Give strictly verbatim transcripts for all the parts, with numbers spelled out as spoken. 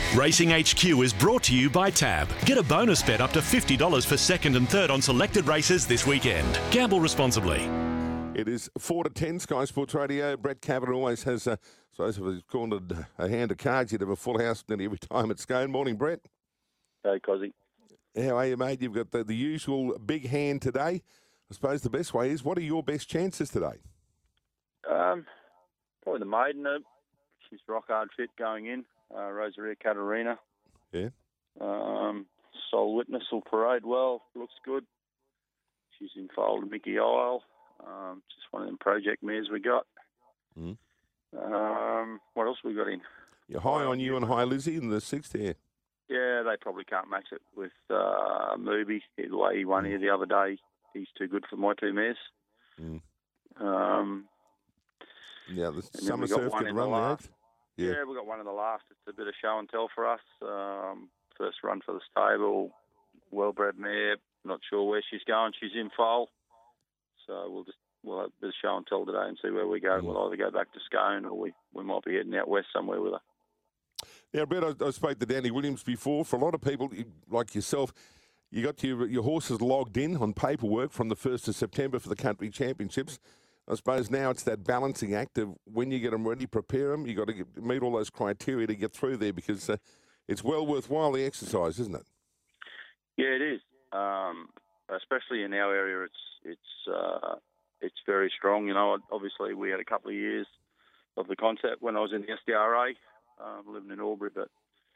Racing H Q is brought to you by Tab. Get a bonus bet up to fifty dollars for second and third on selected races this weekend. Gamble responsibly. It is four to ten, Sky Sports Radio. Brett Cabot always has, uh, so if he's called a, a hand of cards, you'd have a full house nearly every time it's going. Morning, Brett. Hey, Cozzy. How are you, mate? You've got the, the usual big hand today. I suppose the best way is, what are your best chances today? Um, probably the maiden. She's rock hard fit going in. Uh, Rosaria Catarina. Yeah. Um, Soul Witness will parade well. Looks good. She's in foal to Mickey Isle. Um, just one of them project mares we got. Mm. Um, what else we got in? You're high on you and High Lizzie in the sixth here. Yeah, they probably can't match it with uh, Mooby. The way he won here the other day, he's too good for my two mares. Mm. Um, yeah, the and summer surf could run the eighth. Yeah. yeah, we got one in the last. It's a bit of show and tell for us. Um, first run for the stable, well-bred mare. Not sure where she's going. She's in foal, so we'll just we'll have a bit of show and tell today and see where we go. Mm. We'll either go back to Scone or we, we might be heading out west somewhere with her. Now, Brett, I, I spoke to Danny Williams before. For a lot of people like yourself, you got your your horses logged in on paperwork from the first of September for the country championships. I suppose now it's that balancing act of when you get them ready, prepare them. You've got to get, meet all those criteria to get through there, because uh, it's well worthwhile, the exercise, isn't it? Yeah, it is. Um, especially in our area, it's it's uh, it's very strong. You know, obviously we had a couple of years of the concept when I was in the S D R A, uh, living in Albury, but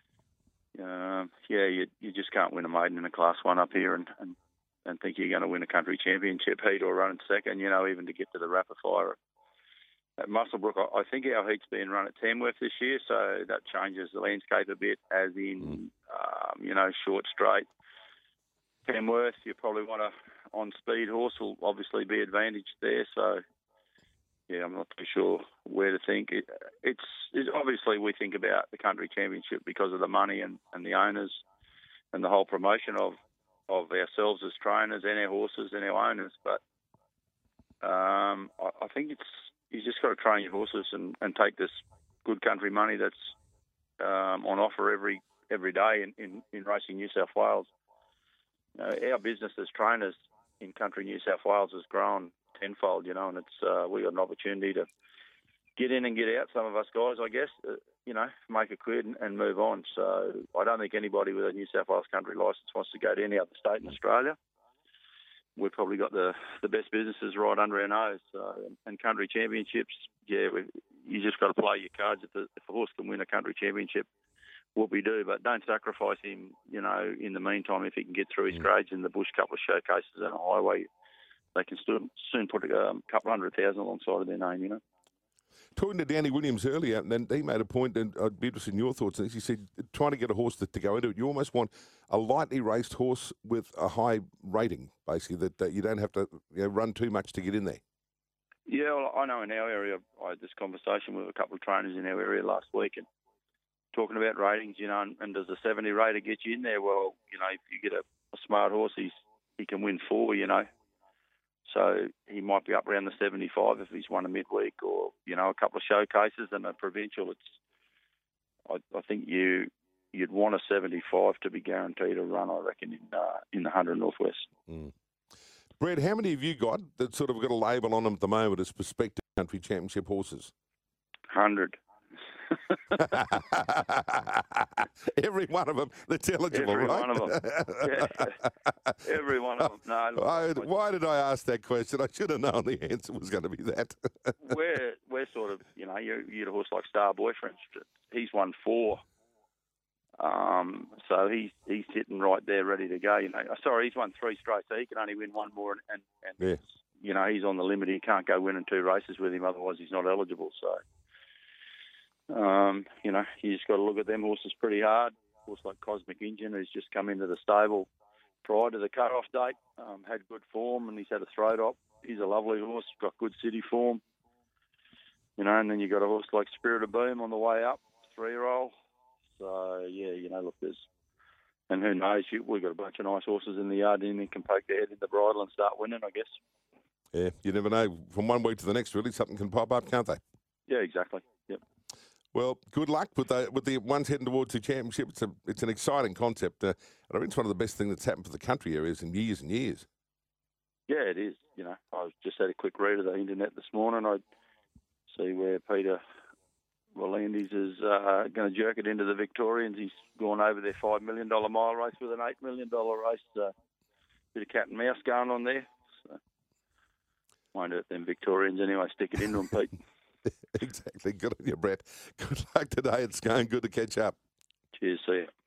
uh, yeah, you you just can't win a maiden in a Class One up here and. and and think you're going to win a country championship heat or run in second, you know, even to get to the rapid fire at Muswellbrook. I think our heat's being run at Tamworth this year, so that changes the landscape a bit, as in, um, you know, short straight. Tamworth, you probably want a on-speed horse, will obviously be advantaged there, so, yeah, I'm not too sure where to think. It, it's, it's obviously we think about the country championship because of the money and, and the owners and the whole promotion of of ourselves as trainers and our horses and our owners, but um, I, I think it's you just got to train your horses and, and take this good country money that's um, on offer every every day in, in, in Racing New South Wales. You know, our business as trainers in country New South Wales has grown tenfold, you know, and it's uh, we got an opportunity to get in and get out, some of us guys, I guess, uh, you know, make it clear and, and move on. So I don't think anybody with a New South Wales country licence wants to go to any other state in Australia. We've probably got the, the best businesses right under our nose. So, and country championships, yeah, we, you just got to play your cards. If, the, if a horse can win a country championship, what we do, but don't sacrifice him, you know, in the meantime. If he can get through his mm. grades in the bush, couple of showcases and a highway, they can still, soon put a um, couple hundred thousand alongside of their name, you know. Talking to Danny Williams earlier, and then he made a point, and I'd be interested in your thoughts. He said, trying to get a horse to, to go into it, you almost want a lightly raced horse with a high rating, basically, that, that you don't have to you know, run too much to get in there. Yeah, well, I know in our area, I had this conversation with a couple of trainers in our area last week, and talking about ratings, you know, and, and does a seventy rater get you in there? Well, you know, if you get a, a smart horse, he's, he can win four, you know. So he might be up around the seventy-five if he's won a midweek, or, you know, a couple of showcases and a provincial. It's, I, I think you, you'd want a seventy-five to be guaranteed a run, I reckon, in uh, in the one hundred Northwest. Mm. Brett, how many have you got that sort of got a label on them at the moment as prospective country championship horses? one hundred. Every one of them that's eligible, Every right? one of them. Yeah. Every one of them. No, look, I, why did I ask that question? I should have known the answer was going to be that. we're we're sort of, you know, you you had a horse like Star Boy, for instance. He's won four. Um, so he's he's sitting right there, ready to go. You know, sorry, he's won three straight, so he can only win one more, and and, and yeah. you know, he's on the limit. He can't go winning two races with him, otherwise he's not eligible. So. Um, you know, you just got to look at them horses pretty hard. A horse like Cosmic Engine, who's just come into the stable prior to the cut-off date, um, had good form, and he's had a throat op. He's a lovely horse, got good city form. You know, and then you got a horse like Spirit of Boom on the way up, three-year-old. So, yeah, you know, look, there's... And who knows, you, we've got a bunch of nice horses in the yard, and they can poke their head in the bridle and start winning, I guess. Yeah, you never know. From one week to the next, really, something can pop up, can't they? Yeah, exactly. Yep. Well, good luck with the with the ones heading towards the championship. It's a it's an exciting concept. Uh, I think it's one of the best things that's happened for the country areas in years and years. Yeah, it is. You know, I just had a quick read of the internet this morning. I see where Peter V'landys is uh, going to jerk it into the Victorians. He's gone over their five million dollar mile race with an eight million dollar race. Uh, bit of cat and mouse going on there. So, won't hurt them Victorians anyway. Stick it into them, Pete. Exactly. Good on you, Brett. Good luck today. It's going good to catch up. Cheers. See you.